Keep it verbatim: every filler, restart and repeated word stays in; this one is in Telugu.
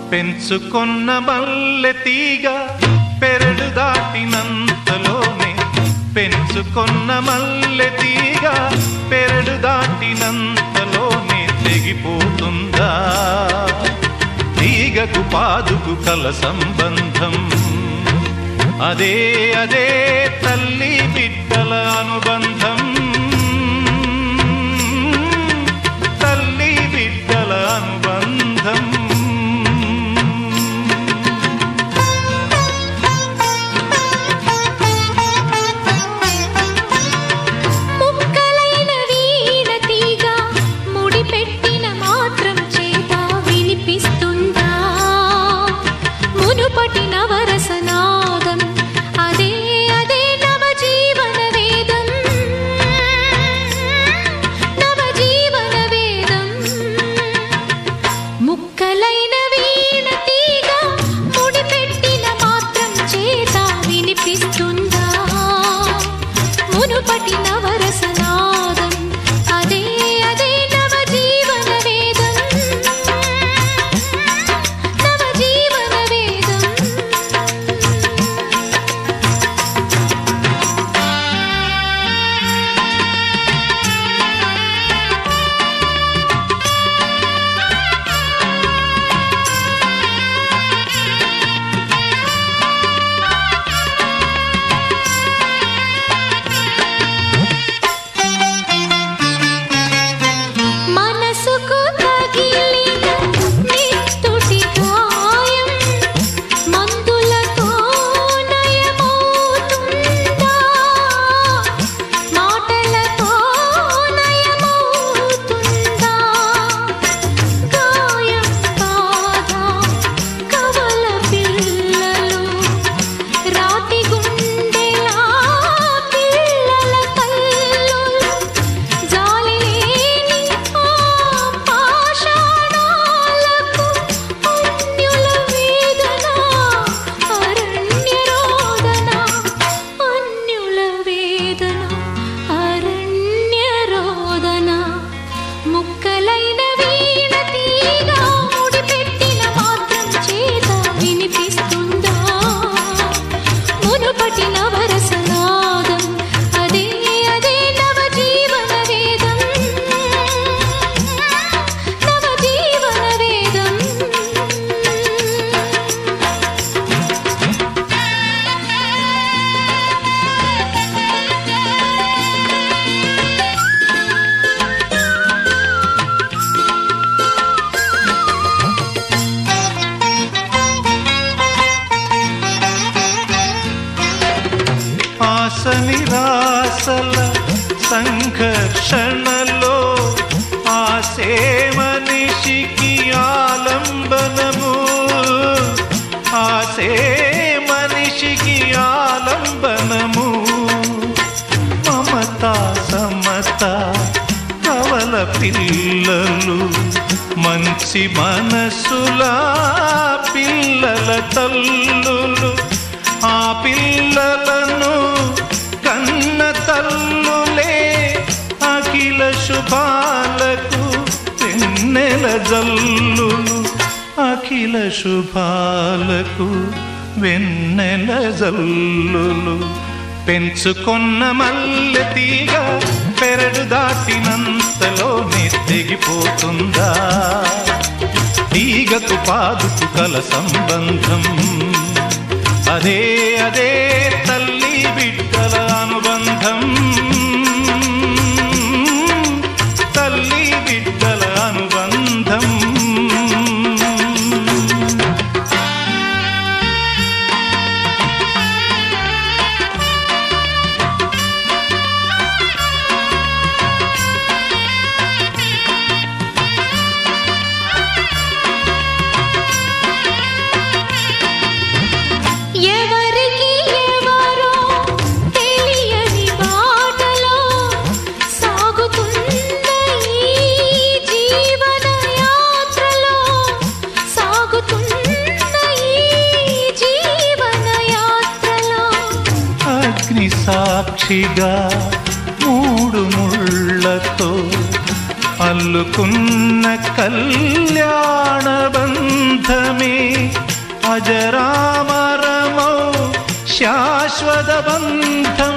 పెంచుకొన్న మల్లె తీగ పెరడు దాటినంతలోనే పెంచుకొన్న మల్లె తీగ పెరడు దాటినంతలోనే తెగిపోతుందా తీగకు పాదుకు కల సంబంధం అదే అదే తల్లి బిడ్డల అనుబంధం తల్లి బిడ్డల అనుబంధం నిరాశల సంఘర్షణలో ఆసే మనిషికి ఆలంబనము ఆసే మనిషికి ఆలంబనము మమత సమత కవల పిల్లలు మంచి మనసుల పిల్లల తల్లులు ఆ పిల్లలను కన్న తల్లులే అఖిల శుభాలకు వెన్నెల జల్లులు అఖిల శుభాలకు వెన్నెల జల్లులు పెంచుకొన్న మల్లె తీగ పెరడు దాటినంతలోనే తెగిపోతుందా తీగకు పాదుకు కల సంబంధం అదే అదే తల్లి బిడ్డల అనుబంధం తల్లి బిడ్డల అనుబంధం సాక్షిగా మూడు ముళ్ళతో అల్లుకున్న కళ్యాణ బంధమే అజరామరమౌ శాశ్వత బంధం